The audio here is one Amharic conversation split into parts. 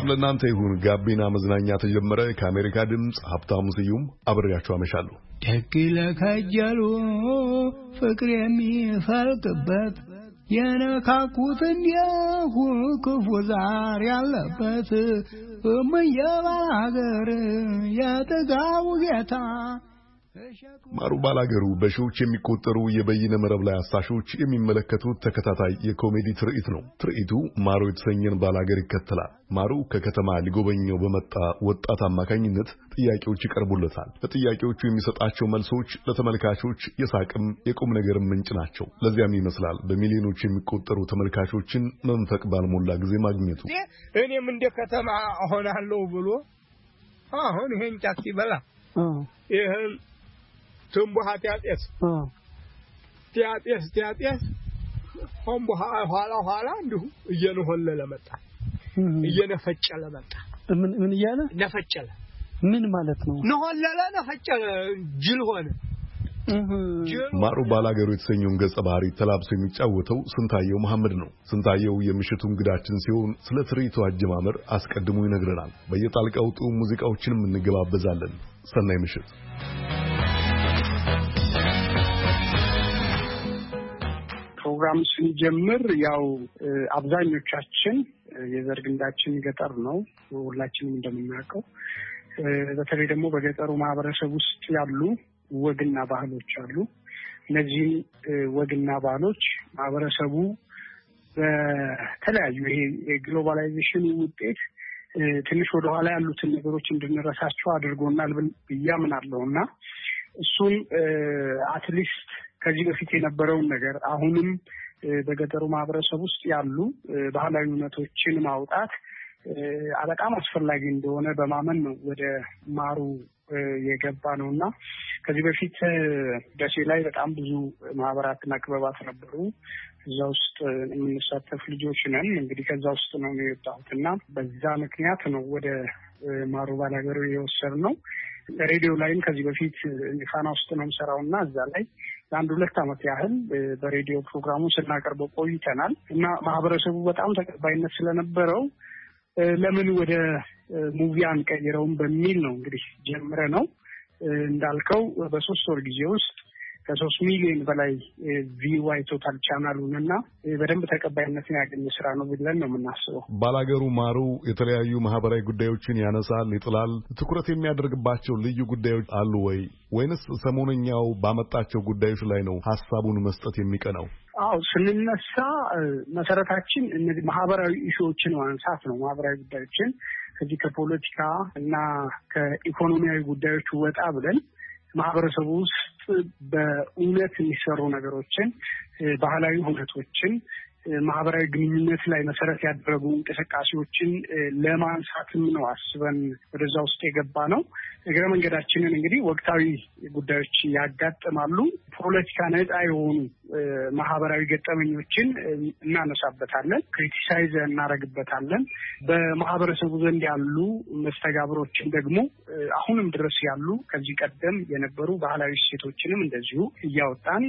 ሰላም ለእናንተ ይሁን። ጋቢና መዝናኛ ተጀመረ። ከአሜሪካ ድምጽ ሀብታሙ ስዩም አብሬያችሁ አመሻለሁ። ደግ ለከጀሉ ፍቅር የሚፈልቅበት የነካኩት እንዲሁ ክፉ ዛር ያለበት እመየባል ሀገር የጥጋቡ ጌታ ማሩ ባላገሩ በሺዎች የሚቆጠሩ የበይነ መረብ ላይ አሳሾች የሚመለከቱት ተከታታይ የኮሜዲ ትርኢት ነው። ትርኢቱ ማሩ የተሰኘን ባላገር ይከተላል። ማሩ ከከተማ ሊጎበኘው በመጣ ወጣት አማካኝነት ጥያቄዎች ይቀርቡለታል። ለጥያቄዎቹ የሚሰጣቸው መልሶች ለተመልካቾች የሳቅም የቁም ነገርም ምንጭ ናቸው። ለዚያም ይመስላል በሚሊዮኖች የሚቆጠሩ ተመልካቾችን መንፈቅ ባልሞላ ጊዜ ማግኘቱ። እኔም እንደ ከተማ ሆናለሁ ብሎ አሁን ይሄን ጫት ይበላ ይሄን ትንቡሃ ቲያጤስ ኋላ እንዲሁ እየነሆለለ መጣ እየነፈጨለ መጣ። ምን እያለ ነፈጨለ? ምን ማለት ነው? ነሆለለ ነፈጨለ ጅል ሆነ። ማሩ ባላገሩ የተሰኘውን ገጸ ባህሪ ተላብሶ የሚጫወተው ስንታየው መሐመድ ነው። ስንታየው የምሽቱ እንግዳችን ሲሆን ስለ ትርኢቱ አጀማመር አስቀድሞ ይነግረናል። በየጣልቃው ጥሩ ሙዚቃዎችንም እንገባበዛለን። ሰናይ ምሽት። ፕሮግራም ስንጀምር ያው አብዛኞቻችን የዘር ግንዳችን ገጠር ነው። ሁላችንም እንደምናውቀው በተለይ ደግሞ በገጠሩ ማህበረሰብ ውስጥ ያሉ ወግና ባህሎች አሉ። እነዚህ ወግና ባህሎች ማህበረሰቡ በተለያዩ ይሄ የግሎባላይዜሽን ውጤት ትንሽ ወደ ኋላ ያሉትን ነገሮች እንድንረሳቸው አድርጎናል ብያምናለሁና እሱን አትሊስት ከዚህ በፊት የነበረውን ነገር አሁንም በገጠሩ ማህበረሰብ ውስጥ ያሉ ባህላዊ እውነቶችን ማውጣት በጣም አስፈላጊ እንደሆነ በማመን ነው ወደ ማሩ የገባ ነውና ከዚህ በፊት ደሴ ላይ በጣም ብዙ ማህበራትና ክበባት ነበሩ። እዛ ውስጥ የምንሳተፍ ልጆች ነን። እንግዲህ ከዛ ውስጥ ነው የወጣሁትና በዛ ምክንያት ነው ወደ ማሩ ባላገሩ የወሰድነው። ሬዲዮ ላይም ከዚህ በፊት ፋና ውስጥ ነው የምሰራውና እዛ ላይ ለአንድ 2 ዓመት ያህል በሬዲዮ ፕሮግራሙን ስናቀርበው ቆይተናል እና ማህበረሰቡ በጣም ተቀባይነት ስለነበረው ለምን ወደ ሙቪ አንቀይረውም በሚል ነው እንግዲህ ጀምረ ነው እንዳልከው በ3 ወር ጊዜ ውስጥ ከ3 ሚሊዮን በላይ ቪው አይቶታል ቻናሉንና በደንብ ተቀባይነትን ያገኘ ስራ ነው ብለን ነው የምናስበው። ባላገሩ ማሩ የተለያዩ ማህበራዊ ጉዳዮችን ያነሳል፣ ይጥላል። ትኩረት የሚያደርግባቸው ልዩ ጉዳዮች አሉ ወይንስ ሰሞነኛው ባመጣቸው ጉዳዮች ላይ ነው ሐሳቡን መስጠት የሚቀናው? አዎ ስንነሳ መሰረታችን እነዚህ ማህበራዊ ኢሹዎችን ማንሳት ነው። ማህበራዊ ጉዳዮችን ከዚህ ከፖለቲካ እና ከኢኮኖሚያዊ ጉዳዮች ወጣ ብለን ማህበረሰቡ ውስጥ በእውነት የሚሰሩ ነገሮችን፣ ባህላዊ ሁነቶችን፣ ማህበራዊ ግንኙነት ላይ መሰረት ያደረጉ እንቅስቃሴዎችን ለማንሳትም ነው አስበን ወደዛ ውስጥ የገባ ነው። እግረ መንገዳችንን እንግዲህ ወቅታዊ ጉዳዮች ያጋጥማሉ። ፖለቲካ ነፃ የሆኑ ማህበራዊ ገጠመኞችን እናነሳበታለን፣ ክሪቲሳይዝ እናደርግበታለን። በማህበረሰቡ ዘንድ ያሉ መስተጋብሮችን ደግሞ አሁንም ድረስ ያሉ ከዚህ ቀደም የነበሩ ባህላዊ እሴቶችንም እንደዚሁ እያወጣን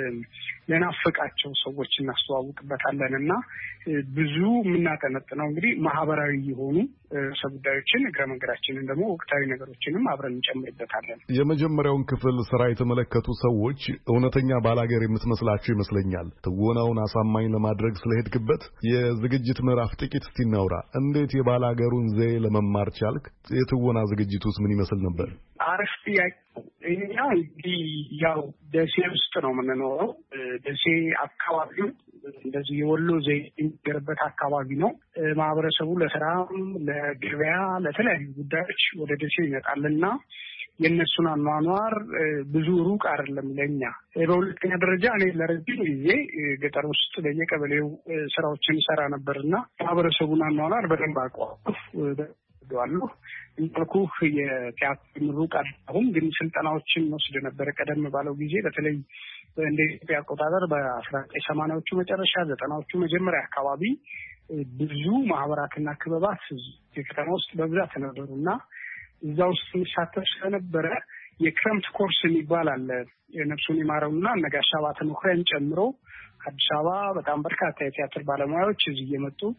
ለናፈቃቸው ሰዎች እናስተዋውቅበታለን እና ብዙ የምናጠነጥነው እንግዲህ ማህበራዊ የሆኑ ጉዳዮችን እግረ መንገዳችንን ደግሞ ወቅታዊ ነገሮችንም አብረን እንጨምርበታለን። የመጀመሪያውን ክፍል ስራ የተመለከቱ ሰዎች እውነተኛ ባላገር የምትመስላቸው ይመስለኛል። ትወናውን አሳማኝ ለማድረግ ስለሄድክበት የዝግጅት ምዕራፍ ጥቂት እስቲ እናውራ። እንዴት የባላገሩን ዘዬ ለመማር ቻልክ? የትወና ዝግጅቱስ ምን ይመስል ነበር? አሪፍ ጥያቄ። እኛ እንግዲህ ያው ደሴ ውስጥ ነው የምንኖረው። ደሴ አካባቢው እንደዚህ የወሎ ዘዬ የሚገርበት አካባቢ ነው። ማህበረሰቡ ለስራም፣ ለገበያ፣ ለተለያዩ ጉዳዮች ወደ ደሴ ይመጣልና የእነሱን አኗኗር ብዙ ሩቅ አይደለም ለኛ። በሁለተኛ ደረጃ እኔ ለረጅም ጊዜ ገጠር ውስጥ በየቀበሌው ስራዎችን ሰራ ነበርና ማህበረሰቡን አኗኗር በደንብ አውቀዋለሁ። እንዳልኩህ የቲያትር ምሩቅ አይደለሁም፣ ግን ስልጠናዎችን ወስድ ነበር ቀደም ባለው ጊዜ በተለይ እንደ ኢትዮጵያ አቆጣጠር በ1980ዎቹ መጨረሻ 90ዎቹ መጀመሪያ አካባቢ ብዙ ማህበራትና ክበባት የከተማ ውስጥ በብዛት ነበሩና እዛ ውስጥ የሚሳተፍ ስለነበረ የክረምት ኮርስ የሚባል አለ። የነፍሱን ይማረውና ነጋሽ አባተ መኩሪያን ጨምሮ አዲስ አበባ በጣም በርካታ የቲያትር ባለሙያዎች እዚህ እየመጡ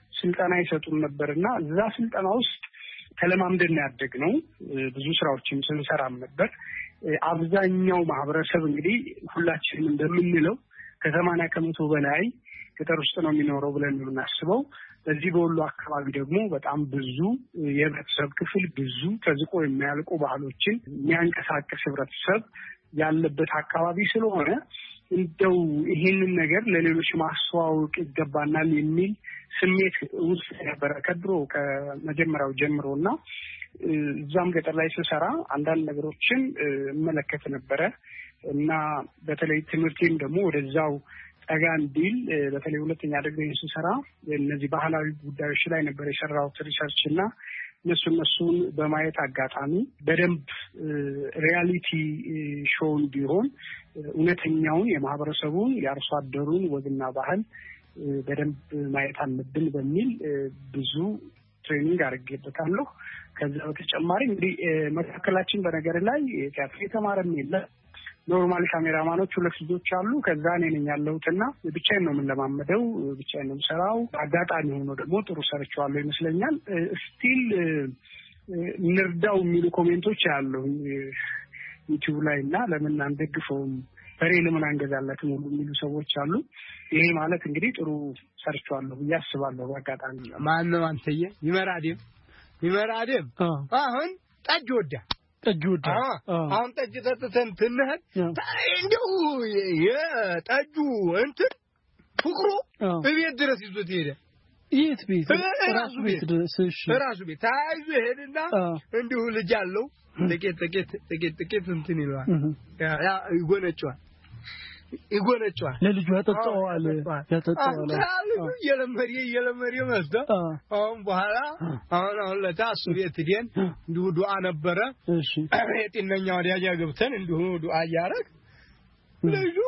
ስልጠና ይሰጡን ነበርና እዛ ስልጠና ውስጥ ተለማምደን ያደግነው ብዙ ስራዎችን ስንሰራም ነበር። አብዛኛው ማህበረሰብ እንግዲህ ሁላችንም እንደምንለው ከ80% በላይ ገጠር ውስጥ ነው የሚኖረው ብለን ነው የምናስበው። በዚህ በወሎ አካባቢ ደግሞ በጣም ብዙ የህብረተሰብ ክፍል ብዙ ተዝቆ የሚያልቁ ባህሎችን የሚያንቀሳቅስ ህብረተሰብ ያለበት አካባቢ ስለሆነ እንደው ይሄንን ነገር ለሌሎች ማስተዋወቅ ይገባናል የሚል ስሜት ውስጥ ነበር ከድሮ ከመጀመሪያው ጀምሮና እዛም ገጠር ላይ ስሰራ አንዳንድ ነገሮችን እመለከት ነበረ እና በተለይ ትምህርቴም ደግሞ ወደዛው ጠጋ እንዲል በተለይ ሁለተኛ ዲግሪ ስሰራ እነዚህ ባህላዊ ጉዳዮች ላይ ነበር የሰራሁት ሪሰርች እና እነሱን በማየት አጋጣሚ በደንብ ሪያሊቲ ሾው እንዲሆን እውነተኛውን የማህበረሰቡን የአርሶ አደሩን ወግና ባህል በደንብ ማየት አለብን በሚል ብዙ ትሬኒንግ አድርጌበታለሁ። ከዛ በተጨማሪ እንግዲህ መካከላችን በነገር ላይ ቲያትር የተማረም የለም። ኖርማል ካሜራማኖች ሁለት ልጆች አሉ። ከዛ እኔ ነኝ ያለሁትና ብቻዬን ነው የምንለማመደው፣ ብቻዬን ነው የምሰራው። አጋጣሚ ሆኖ ደግሞ ጥሩ ሰርቻለሁ ይመስለኛል። ስቲል እንርዳው የሚሉ ኮሜንቶች አሉ ዩቲዩብ ላይ እና ለምን አንደግፈውም በሬ ለምን አንገዛለትም ሁሉ የሚሉ ሰዎች አሉ። ይሄ ማለት እንግዲህ ጥሩ ሰርቻለሁ ብዬ አስባለሁ። በአጋጣሚ ማን ነው አንተዬ? ይመራዴም አሁን ጠጅ ወዳ አሁን ጠጅ ተተን ትንህት እንደው የጠጁ እንትን ፍቅሩ በቤት ድረስ ይዞት ሄደ። የት ቤት? ራሱ ቤት ድረስ። እሺ ራሱ ቤት ታይዞ ሄድና እንዲሁ ልጅ አለው ጥቂት እንትን ይሏል ያ ይጎነጫዋል ለልጁ ያጠጣዋል የለመሪ መስደ አሁን በኋላ አሁን ለታሱ ቤት ዲን እንዲሁ ዱዓ ነበረ። እሺ የጤነኛ ወዲያጃ ገብተን እንዲሁ ዱዓ ያረግ ልጁ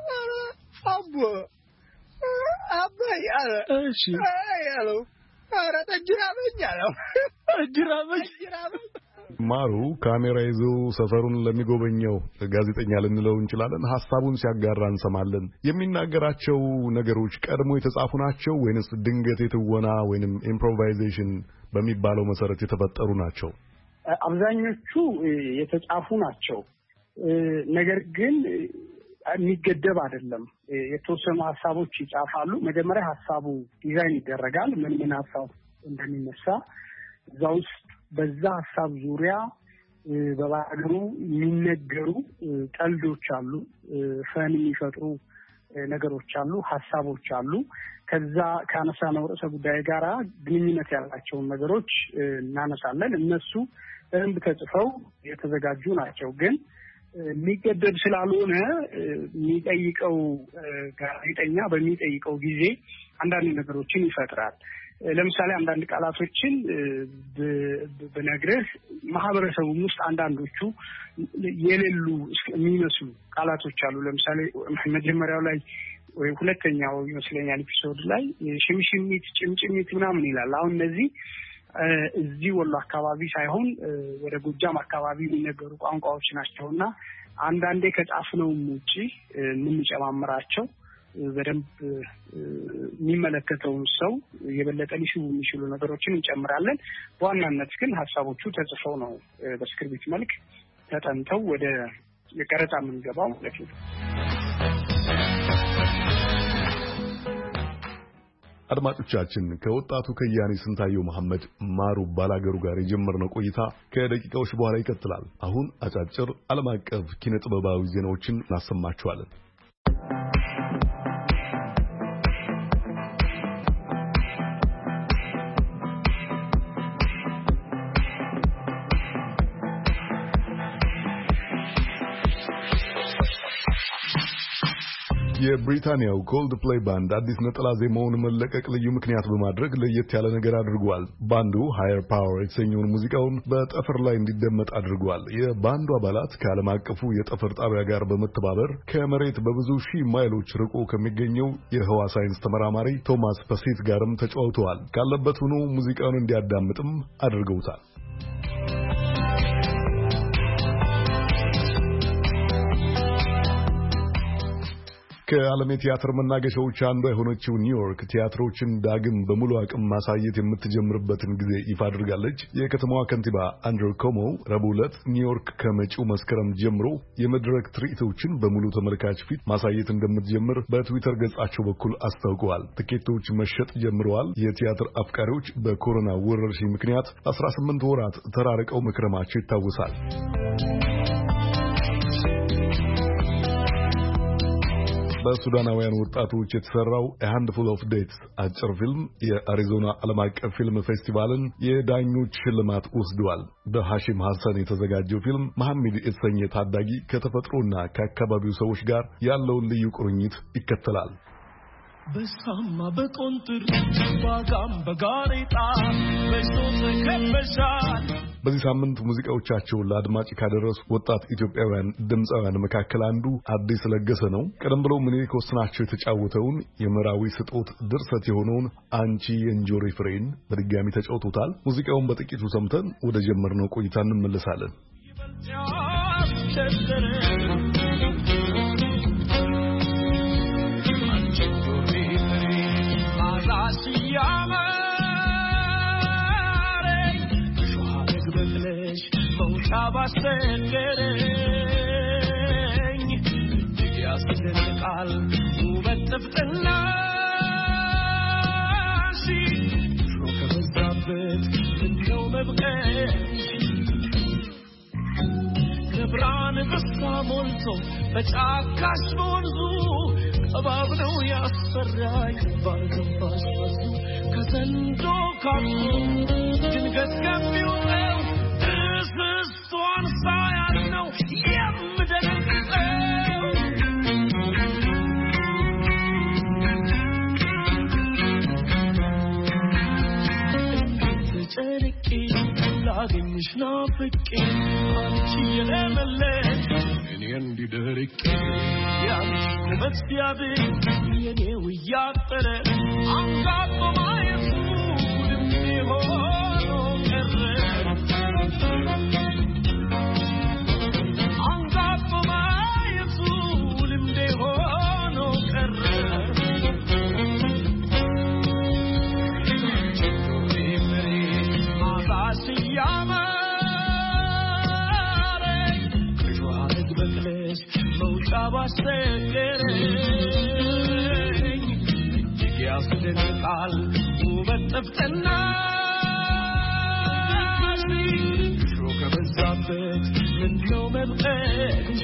አባ ያለ እሺ ያለው ኧረ ጠጅራበኝ አለው። ጠጅራበኝ ማሩ ካሜራ ይዞ ሰፈሩን ለሚጎበኘው ጋዜጠኛ ልንለው እንችላለን ሐሳቡን ሲያጋራ እንሰማለን። የሚናገራቸው ነገሮች ቀድሞ የተጻፉ ናቸው ወይንስ ድንገት የተወና ወይንም ኢምፕሮቫይዜሽን በሚባለው መሰረት የተፈጠሩ ናቸው? አብዛኞቹ የተጻፉ ናቸው። ነገር ግን የሚገደብ አይደለም። የተወሰኑ ሐሳቦች ይጻፋሉ። መጀመሪያ ሐሳቡ ዲዛይን ይደረጋል። ምን ሐሳብ እንደሚነሳ እዛ ውስጥ በዛ ሐሳብ ዙሪያ በባህሉ የሚነገሩ ቀልዶች አሉ፣ ፈን የሚፈጥሩ ነገሮች አሉ፣ ሐሳቦች አሉ። ከዛ ካነሳነው ርዕሰ ጉዳይ ጋራ ግንኙነት ያላቸውን ነገሮች እናነሳለን። እነሱ በደንብ ተጽፈው የተዘጋጁ ናቸው። ግን የሚገደብ ስላልሆነ የሚጠይቀው ጋዜጠኛ በሚጠይቀው ጊዜ አንዳንድ ነገሮችን ይፈጥራል። ለምሳሌ አንዳንድ ቃላቶችን በነግረህ ማህበረሰቡም ውስጥ አንዳንዶቹ የሌሉ የሚመስሉ ቃላቶች አሉ። ለምሳሌ መጀመሪያው ላይ ወይ ሁለተኛው ይመስለኛል ኤፒሶድ ላይ ሽምሽሚት፣ ጭምጭሚት ምናምን ይላል። አሁን እነዚህ እዚህ ወሎ አካባቢ ሳይሆን ወደ ጎጃም አካባቢ የሚነገሩ ቋንቋዎች ናቸውና አንዳንዴ ከጻፍነውም ውጪ የምንጨማምራቸው በደንብ የሚመለከተውን ሰው የበለጠ ሊስቡ የሚችሉ ነገሮችን እንጨምራለን። በዋናነት ግን ሐሳቦቹ ተጽፈው ነው በስክሪፕት መልክ ተጠንተው ወደ ቀረጻ የምንገባው ማለት ነው። አድማጮቻችን ከወጣቱ ከያኒ ስንታየው መሐመድ ማሩ ባላገሩ ጋር የጀመርነው ቆይታ ከደቂቃዎች በኋላ ይቀጥላል። አሁን አጫጭር ዓለም አቀፍ ኪነ ጥበባዊ ዜናዎችን እናሰማችኋለን። የብሪታንያው ኮልድ ፕሌይ ባንድ አዲስ ነጠላ ዜማውን መለቀቅ ልዩ ምክንያት በማድረግ ለየት ያለ ነገር አድርጓል። ባንዱ ሃየር ፓወር የተሰኘውን ሙዚቃውን በጠፈር ላይ እንዲደመጥ አድርጓል። የባንዱ አባላት ከዓለም አቀፉ የጠፈር ጣቢያ ጋር በመተባበር ከመሬት በብዙ ሺህ ማይሎች ርቆ ከሚገኘው የህዋ ሳይንስ ተመራማሪ ቶማስ ፐሲት ጋርም ተጫውተዋል። ካለበት ሆኖ ሙዚቃውን እንዲያዳምጥም አድርገውታል። ከዓለም የቲያትር መናገሻዎች አንዷ የሆነችው ኒውዮርክ ቲያትሮችን ዳግም በሙሉ አቅም ማሳየት የምትጀምርበትን ጊዜ ይፋ አድርጋለች። የከተማዋ ከንቲባ አንድሩ ኮሞ ረቡዕ ዕለት ኒውዮርክ ከመጪው መስከረም ጀምሮ የመድረክ ትርኢቶችን በሙሉ ተመልካች ፊት ማሳየት እንደምትጀምር በትዊተር ገጻቸው በኩል አስታውቀዋል። ትኬቶች መሸጥ ጀምረዋል። የቲያትር አፍቃሪዎች በኮሮና ወረርሽኝ ምክንያት 18 ወራት ተራርቀው መክረማቸው ይታወሳል። በሱዳናውያን ወጣቶች የተሰራው A Handful of Dates አጭር ፊልም የአሪዞና ዓለም አቀፍ ፊልም ፌስቲቫልን የዳኞች ሽልማት ወስዷል። በሐሺም ሐሰን የተዘጋጀው ፊልም መሐመድ የተሰኘ ታዳጊ ከተፈጥሮና ከአካባቢው ሰዎች ጋር ያለውን ልዩ ቁርኝት ይከተላል። በሳማ በቆንጥር ባጋም በጋሬጣ በሶተ ከበሻል። በዚህ ሳምንት ሙዚቃዎቻቸውን ለአድማጭ ካደረሱ ወጣት ኢትዮጵያውያን ድምፃውያን መካከል አንዱ አዲስ ለገሰ ነው። ቀደም ብሎ ምኒልክ ወስናቸው የተጫወተውን የመራዊ ስጦት ድርሰት የሆነውን አንቺ የእንጆሪ ፍሬን በድጋሚ ተጫውቶታል። ሙዚቃውን በጥቂቱ ሰምተን ወደ ጀመርነው ቆይታ እንመለሳለን። ባስተገረኝ ያስደንቃል ውበት ጥፍጥናሽ ከበዛበት እንደው መብቀሽ ከብርሃን በስታ ሞልቶ በጫካሽ በወንዙ እባብ ነው ያስፈራኝ ባልገባሽ በሱ ከዘንዶ ካሉ ድንገት ከሚወጣው እስስቷን ሳያል ነው የምደነግጠው። ተጨንቄ ላገኝሽ ናፍቄ አንቺ የለመለሽ እኔ እንዲደርቄ ያንቺ ውበት ሲያብቅ የኔው እያጠረ አንጋጦ ማየቱ ልቤ ሆኖ ቀረ። አንጋጦ ማየቱ ልቤ ሆኖ ቀረ። ማዛሽ እያማረኝ ከሾህ በቅለሽ መውጫ ባስቸገረኝ እጅግ ያስደንቃል ውበት ጥፍጥናሽ እሾህ ከበዛበት ምነው መብቀልሽ።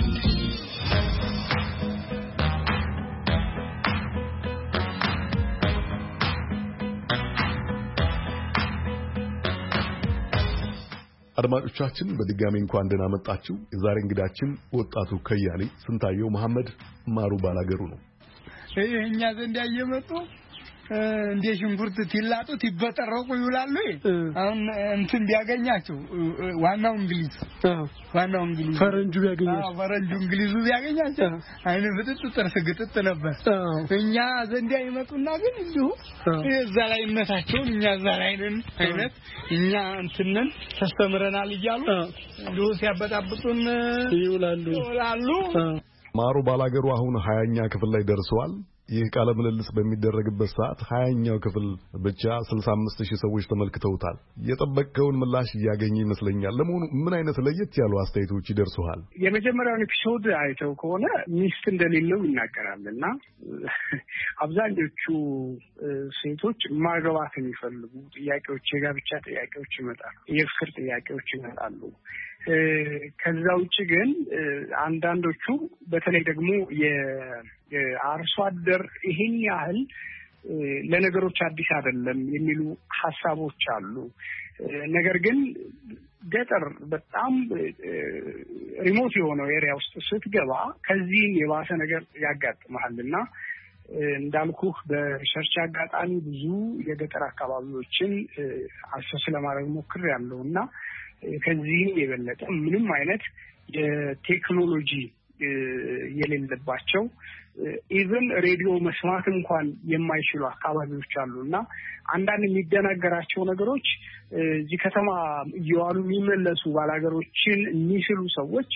አድማጮቻችን በድጋሚ እንኳን ደህና መጣችሁ። የዛሬ እንግዳችን ወጣቱ ከያኔ ስንታየው መሐመድ ማሩ ባላገሩ ነው። እኛ ዘንድ ያየመጡ እንደ ሽንኩርት ትላጡት ይበጠረቁ ይውላሉ። አሁን እንትን ቢያገኛቸው ዋናው እንግሊዝ ፈረንጁ ቢያገኛቸው ፈረንጁ እንግሊዙ ቢያገኛቸው አይነ ፍጥጥ ጥርስ ግጥጥ ነበር። እኛ ዘንድ ይመጡና ግን እንዲሁ እዛ ላይ እነታቸው እኛ እዛ ላይ ነን አይነት እኛ እንትነን ተስተምረናል እያሉ እንዲሁ ሲያበጣብጡን ይውላሉ። ማሩ ባላገሩ አሁን 20ኛ ክፍል ላይ ደርሰዋል። ይህ ቃለ ምልልስ በሚደረግበት ሰዓት 20ኛው ክፍል ብቻ 65000 ሰዎች ተመልክተውታል። የጠበቀውን ምላሽ ያገኘ ይመስለኛል። ለመሆኑ ምን አይነት ለየት ያሉ አስተያየቶች ይደርሱሃል? የመጀመሪያውን ኤፒሶድ አይተው ከሆነ ሚስት እንደሌለው ይናገራልና አብዛኞቹ ሴቶች ማግባት የሚፈልጉ ጥያቄዎች፣ የጋብቻ ጥያቄዎች ይመጣሉ፣ የፍቅር ጥያቄዎች ይመጣሉ። ከዛ ውጭ ግን አንዳንዶቹ በተለይ ደግሞ የአርሶ አደር ይሄን ያህል ለነገሮች አዲስ አይደለም የሚሉ ሀሳቦች አሉ። ነገር ግን ገጠር በጣም ሪሞት የሆነው ኤሪያ ውስጥ ስትገባ ከዚህም የባሰ ነገር ያጋጥማልና እንዳልኩህ በሪሰርች አጋጣሚ ብዙ የገጠር አካባቢዎችን አሰስ ለማድረግ ሞክሬያለሁና ከዚህም የበለጠ ምንም አይነት የቴክኖሎጂ የሌለባቸው ኢቭን ሬዲዮ መስማት እንኳን የማይችሉ አካባቢዎች አሉና አንዳንድ የሚደናገራቸው ነገሮች እዚህ ከተማ እየዋሉ የሚመለሱ ባላገሮችን የሚስሉ ሰዎች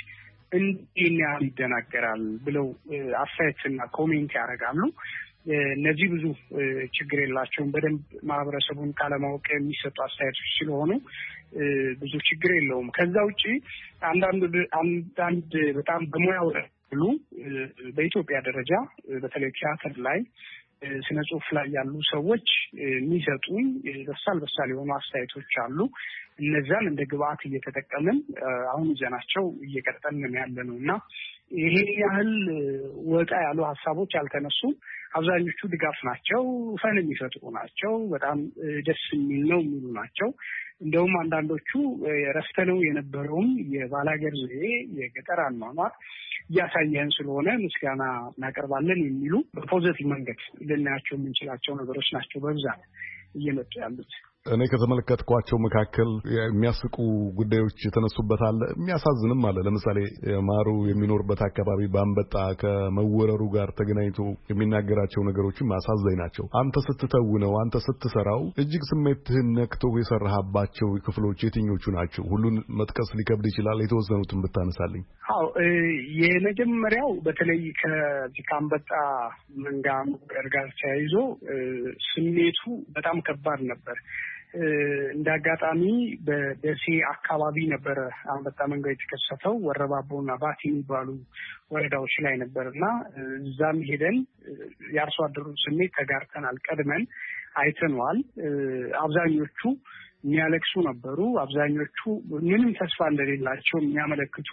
እንዴት ይደናገራል ብለው አስተያየትና ኮሜንት ያደርጋሉ። እነዚህ ብዙ ችግር የላቸውም። በደንብ ማህበረሰቡን ካለማወቅ የሚሰጡ አስተያየቶች ስለሆኑ ብዙ ችግር የለውም። ከዛ ውጪ አንዳንድ በጣም በሙያው ብሉ በኢትዮጵያ ደረጃ በተለይ ቲያትር ላይ ስነ ጽሁፍ ላይ ያሉ ሰዎች የሚሰጡን በሳል የሆኑ አስተያየቶች አሉ። እነዛን እንደ ግብአት እየተጠቀምን አሁን ይዘናቸው እየቀጠልን ያለነው እና ይሄ ያህል ወጣ ያሉ ሀሳቦች አልተነሱም። አብዛኞቹ ድጋፍ ናቸው፣ ፈን የሚፈጥሩ ናቸው፣ በጣም ደስ የሚል ነው የሚሉ ናቸው። እንደውም አንዳንዶቹ ረስተነው የነበረውን የባላገር ዘዬ የገጠር አኗኗር እያሳየን ስለሆነ ምስጋና እናቀርባለን የሚሉ በፖዚቲቭ መንገድ ልናያቸው የምንችላቸው ነገሮች ናቸው በብዛት እየመጡ ያሉት። እኔ ከተመለከትኳቸው መካከል የሚያስቁ ጉዳዮች የተነሱበት አለ፣ የሚያሳዝንም አለ። ለምሳሌ ማሩ የሚኖርበት አካባቢ በአንበጣ ከመወረሩ ጋር ተገናኝቶ የሚናገራቸው ነገሮችም አሳዛኝ ናቸው። አንተ ስትተውነው፣ አንተ ስትሰራው እጅግ ስሜትህን ነክቶ የሰራህባቸው ክፍሎች የትኞቹ ናቸው? ሁሉን መጥቀስ ሊከብድ ይችላል። የተወሰኑትን ብታነሳልኝ። አዎ፣ የመጀመሪያው በተለይ ከአንበጣ መንጋ መወረር ጋር ተያይዞ ስሜቱ በጣም ከባድ ነበር። እንደ አጋጣሚ በደሴ አካባቢ ነበረ አንበጣ መንጋ የተከሰተው። ወረባቦና ባቲ የሚባሉ ወረዳዎች ላይ ነበርና እዛም ሄደን የአርሶ አደሩን ስሜት ተጋርተናል፣ ቀድመን አይተነዋል። አብዛኞቹ የሚያለቅሱ ነበሩ። አብዛኞቹ ምንም ተስፋ እንደሌላቸው የሚያመለክቱ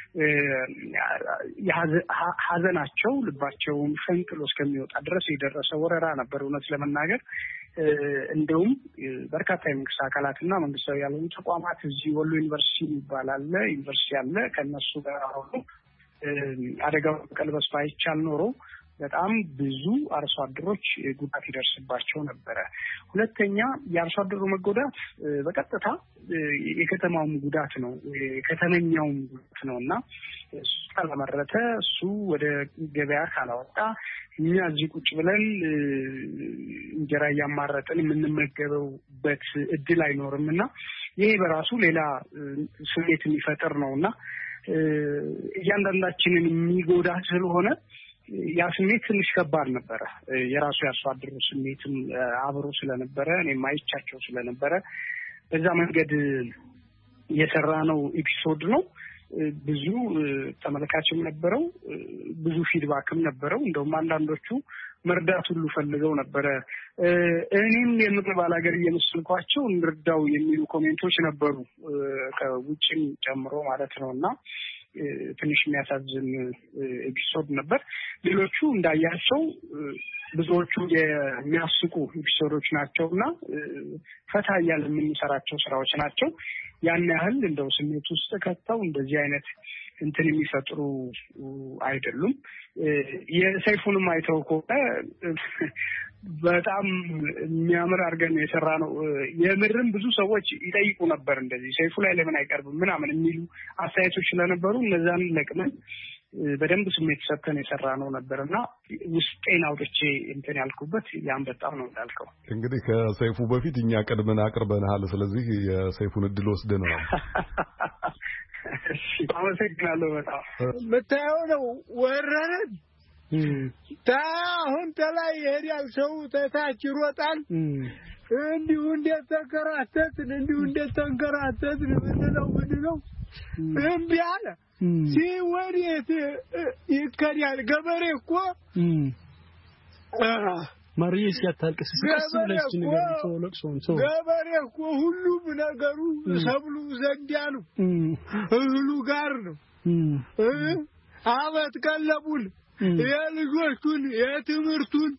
ሀዘናቸው ልባቸውን ፈንቅሎ እስከሚወጣ ድረስ የደረሰ ወረራ ነበር። እውነት ለመናገር እንደውም በርካታ የመንግስት አካላትና መንግስታዊ ያልሆኑ ተቋማት እዚህ ወሎ ዩኒቨርሲቲ የሚባል አለ፣ ዩኒቨርሲቲ አለ። ከነሱ ጋር ሆኖ አደጋው ቀልበስ ባይቻል ኖሮ በጣም ብዙ አርሶ አደሮች ጉዳት ይደርስባቸው ነበረ። ሁለተኛ የአርሶ አደሩ መጎዳት በቀጥታ የከተማውም ጉዳት ነው፣ የከተመኛውም ጉዳት ነው እና እሱ ካላመረተ፣ እሱ ወደ ገበያ ካላወጣ፣ እኛ እዚህ ቁጭ ብለን እንጀራ እያማረጥን የምንመገበውበት እድል አይኖርም እና ይሄ በራሱ ሌላ ስሜት የሚፈጥር ነው እና እያንዳንዳችንን የሚጎዳ ስለሆነ ያ ስሜት ትንሽ ከባድ ነበረ። የራሱ የአርሶ አደሩ ስሜትም አብሮ ስለነበረ እኔም አይቻቸው ስለነበረ በዛ መንገድ የሰራነው ኤፒሶድ ነው። ብዙ ተመልካችም ነበረው፣ ብዙ ፊድባክም ነበረው። እንደውም አንዳንዶቹ መርዳት ሁሉ ፈልገው ነበረ። እኔም የምር ባላገር እየመሰልኳቸው እንርዳው የሚሉ ኮሜንቶች ነበሩ፣ ከውጭም ጨምሮ ማለት ነው እና ትንሽ የሚያሳዝን ኤፒሶድ ነበር። ሌሎቹ እንዳያቸው ብዙዎቹ የሚያስቁ ኤፒሶዶች ናቸውና ፈታ እያለ የምንሰራቸው ስራዎች ናቸው። ያን ያህል እንደው ስሜት ውስጥ ከተው እንደዚህ አይነት እንትን የሚፈጥሩ አይደሉም። የሰይፉንም አይተው ከሆነ በጣም የሚያምር አድርገን የሰራ ነው። የምርም ብዙ ሰዎች ይጠይቁ ነበር እንደዚህ ሰይፉ ላይ ለምን አይቀርብም ምናምን የሚሉ አስተያየቶች ስለነበሩ እነዛን ለቅመን በደንብ ስሜት ሰጥተን የሰራ ነው ነበርና ውስጤን አውጥቼ እንትን ያልኩበት ያን በጣም ነው እንዳልከው። እንግዲህ ከሰይፉ በፊት እኛ ቀድመን አቅርበናል። ስለዚህ የሰይፉን እድል ወስደናል። አመሰግናለሁ። በጣም የምታየው ነው ወረረን። አሁን ተላይ ይሄዳል፣ ሰው ተታች ይሮጣል። እንዲሁ እንደተንከራተትን ምንድነው እምቢ አለ። ሲወዴት ይከዳል። ገበሬ እኮ ማርየስ ያታልቅስ ስለዚህ ነገር ተወለቅሶን ገበሬ እኮ ሁሉም ነገሩ ሰብሉ ዘንዲያ ነው፣ እህሉ ጋር ነው። አመት ቀለቡን የልጆቹን የትምህርቱን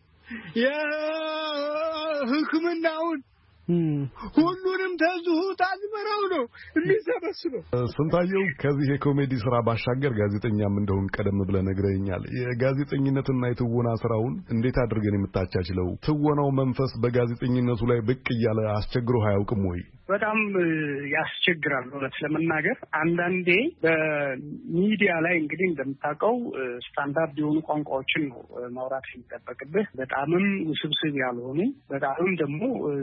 የሕክምናውን ሁሉንም ተዝሁ ታዝመራው ነው የሚሰበስበው። ስንታየው ከዚህ የኮሜዲ ስራ ባሻገር ጋዜጠኛም እንደሆን ቀደም ብለህ ነግረኛል። የጋዜጠኝነትና የትወና ስራውን እንዴት አድርገን የምታቻችለው? ትወናው መንፈስ በጋዜጠኝነቱ ላይ ብቅ እያለ አስቸግሮ አያውቅም ወይ? በጣም ያስቸግራል እውነት ለመናገር። አንዳንዴ በሚዲያ ላይ እንግዲህ እንደምታውቀው ስታንዳርድ የሆኑ ቋንቋዎችን ነው ማውራት የሚጠበቅብህ። በጣምም ውስብስብ ያልሆኑ በጣምም ደግሞ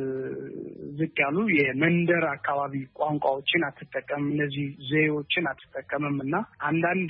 ዝቅ ያሉ የመንደር አካባቢ ቋንቋዎችን አትጠቀምም፣ እነዚህ ዘዬዎችን አትጠቀምም እና አንዳንዴ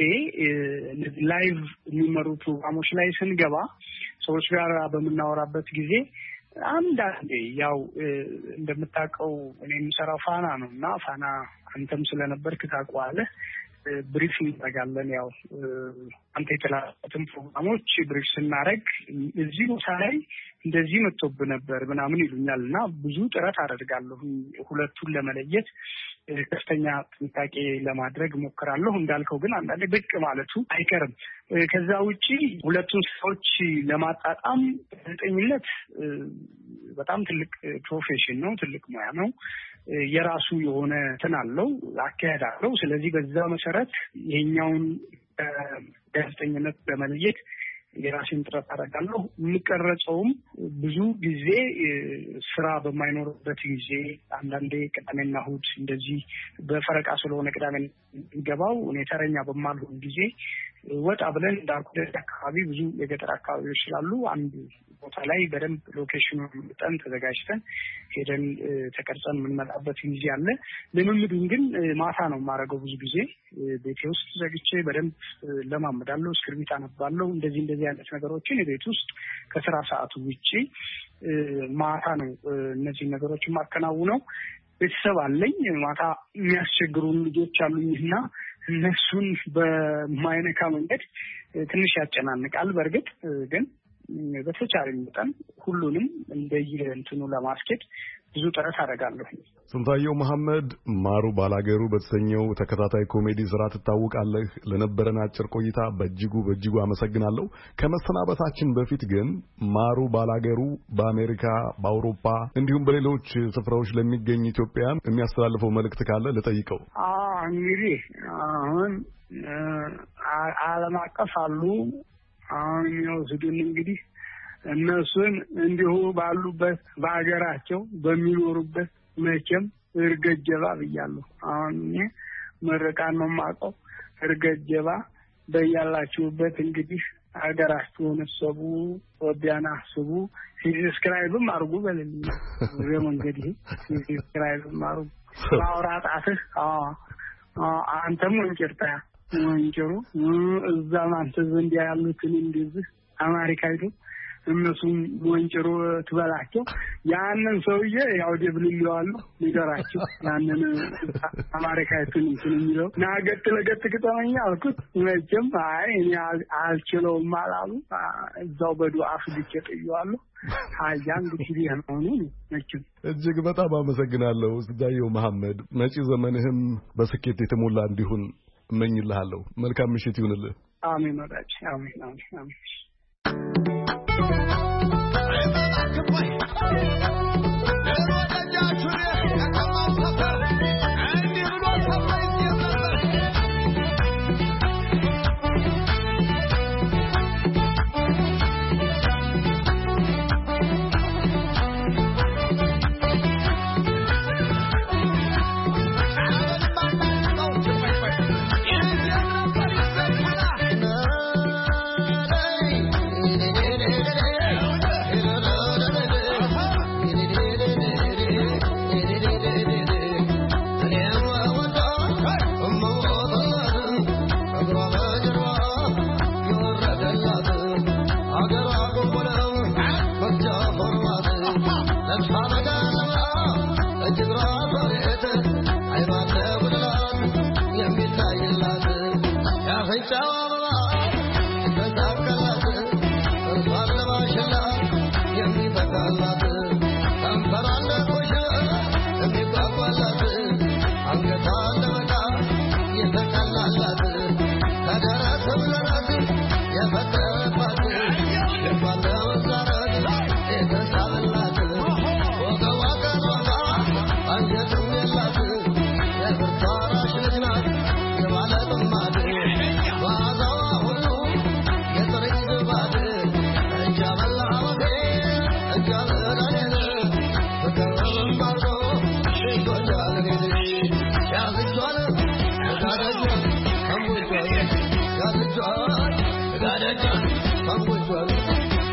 ላይቭ የሚመሩ ፕሮግራሞች ላይ ስንገባ ሰዎች ጋር በምናወራበት ጊዜ አንዳንዴ ያው እንደምታውቀው እኔ የምሰራው ፋና ነው እና ፋና አንተም ስለነበርክ ታውቀዋለህ። ብሪፍ እናደርጋለን። ያው አንተ የተላኩትን ፕሮግራሞች ብሪፍ ስናደርግ እዚህ ቦታ ላይ እንደዚህ መጥቶብህ ነበር ምናምን ይሉኛል እና ብዙ ጥረት አደርጋለሁ ሁለቱን ለመለየት ከፍተኛ ጥንቃቄ ለማድረግ ሞክራለሁ። እንዳልከው ግን አንዳንዴ ብቅ ማለቱ አይቀርም። ከዛ ውጪ ሁለቱን ሰዎች ለማጣጣም ጋዜጠኝነት በጣም ትልቅ ፕሮፌሽን ነው፣ ትልቅ ሙያ ነው። የራሱ የሆነ እንትን አለው፣ አካሄድ አለው። ስለዚህ በዛ መሰረት ይሄኛውን ጋዜጠኝነት ለመለየት የራሴን ጥረት አደርጋለሁ። የምቀረጸውም ብዙ ጊዜ ስራ በማይኖርበት ጊዜ አንዳንዴ ቅዳሜና እሑድ እንደዚህ በፈረቃ ስለሆነ ቅዳሜ ገባው እኔ ተረኛ በማልሆን ጊዜ ወጣ ብለን እንዳልኩ አካባቢ ብዙ የገጠር አካባቢዎች ስላሉ አንድ ቦታ ላይ በደንብ ሎኬሽኑን መጠን ተዘጋጅተን ሄደን ተቀርጸን የምንመጣበት ጊዜ አለ። ልምምዱን ግን ማታ ነው የማደርገው። ብዙ ጊዜ ቤቴ ውስጥ ዘግቼ በደንብ ለማመዳለሁ፣ እስክሪብት አነባለሁ። እንደዚህ አይነት ነገሮችን ቤት ውስጥ ከስራ ሰዓቱ ውጪ ማታ ነው እነዚህ ነገሮች ማከናውነው። ቤተሰብ አለኝ። ማታ የሚያስቸግሩን ልጆች አሉኝና እነሱን በማይነካ መንገድ ትንሽ ያጨናንቃል። በእርግጥ ግን በተቻለ መጠን ሁሉንም እንደየእንትኑ ለማስኬድ ብዙ ጥረት አደርጋለሁ። ስንታየው መሐመድ ማሩ ባላገሩ በተሰኘው ተከታታይ ኮሜዲ ስራ ትታወቃለህ። ለነበረን አጭር ቆይታ በእጅጉ አመሰግናለሁ። ከመሰናበታችን በፊት ግን ማሩ ባላገሩ በአሜሪካ፣ በአውሮፓ እንዲሁም በሌሎች ስፍራዎች ለሚገኙ ኢትዮጵያውያን የሚያስተላልፈው መልእክት ካለ ልጠይቀው። እንግዲህ አሁን ዓለም አቀፍ አሉ አሁን የሚወስዱን እንግዲህ እነሱን እንዲሁ ባሉበት በሀገራቸው በሚኖሩበት መቼም እርገጀባ ብያለሁ። አሁን ምርቃን ነው የማውቀው። እርገጀባ በያላችሁበት እንግዲህ ሀገራችሁን እሰቡ፣ ኢትዮጵያን አስቡ። ሰብስክራይብም አድርጉ በልልኝ በመንገድ ሰብስክራይብም አድርጉ። ማውራጣትህ አንተም ወንጭርታ ወንጭሩ እዛም አንተ ዘንድ ያሉትን እንደዚህ አሜሪካ ሄዶ እነሱም ወንጭሩ ትበላቸው። ያንን ሰውዬ ያው ደብልልዋል ንገራቸው። ያንን አሜሪካዊቱን የሚለው ናገጥ ለገጥ ከተመኛ አልኩት። መቼም አይ እኔ አልችለውም አላሉ። እዛው በዱዓ ፍልጬ ጥየዋለሁ። ሀያ እንግዲህ ነው መቼም። እጅግ በጣም አመሰግናለሁ ስንታየው መሐመድ። መጪ ዘመንህም በስኬት የተሞላ እንዲሆን እመኝልሃለሁ። መልካም ምሽት ይሁንልህ። አሜን ወዳጅ። አሜን አሜን አሜን። Wow.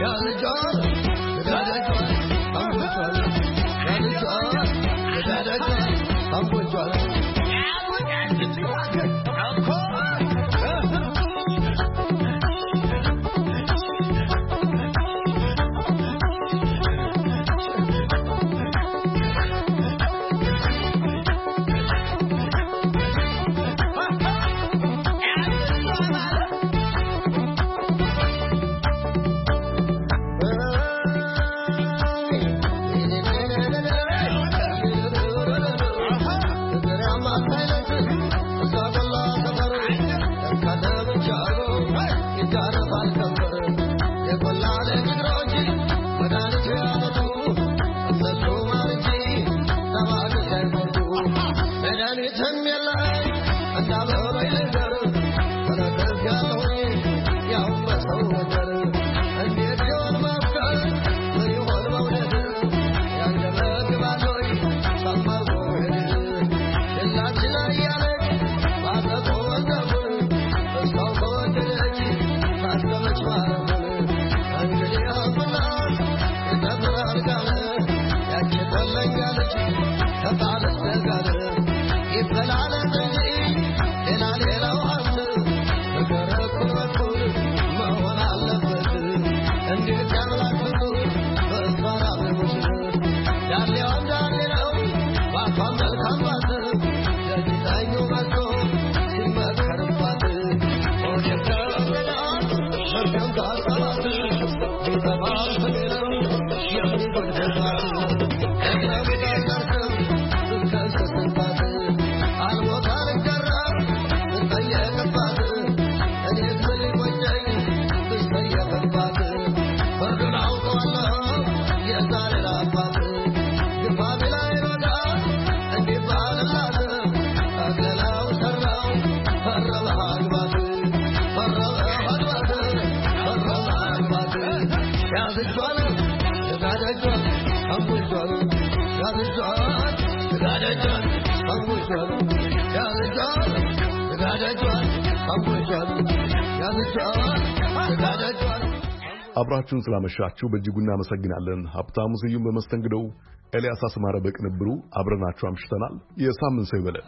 አብራችሁን ስላመሻችሁ በእጅጉ እናመሰግናለን። ሀብታሙ ስዩም በመስተንግዶው፣ ኤልያስ አስማረ በቅንብሩ አብረናችሁ አምሽተናል። የሳምንት ሰው ይበለን።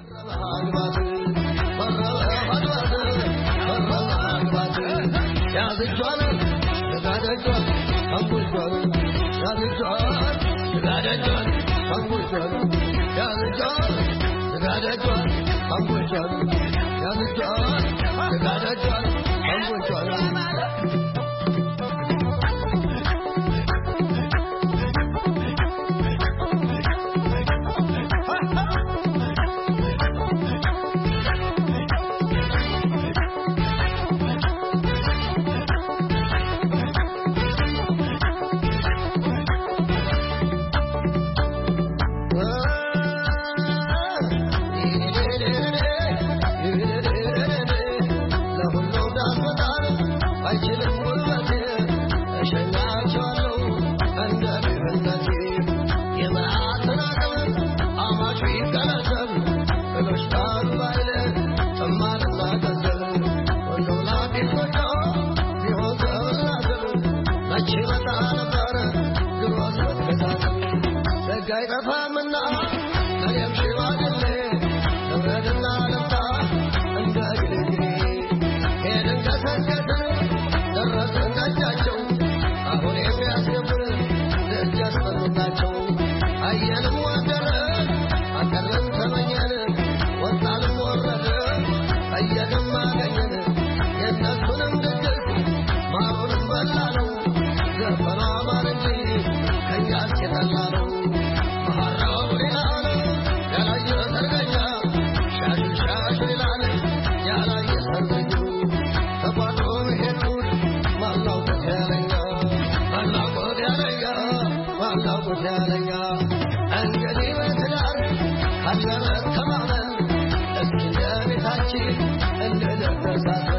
and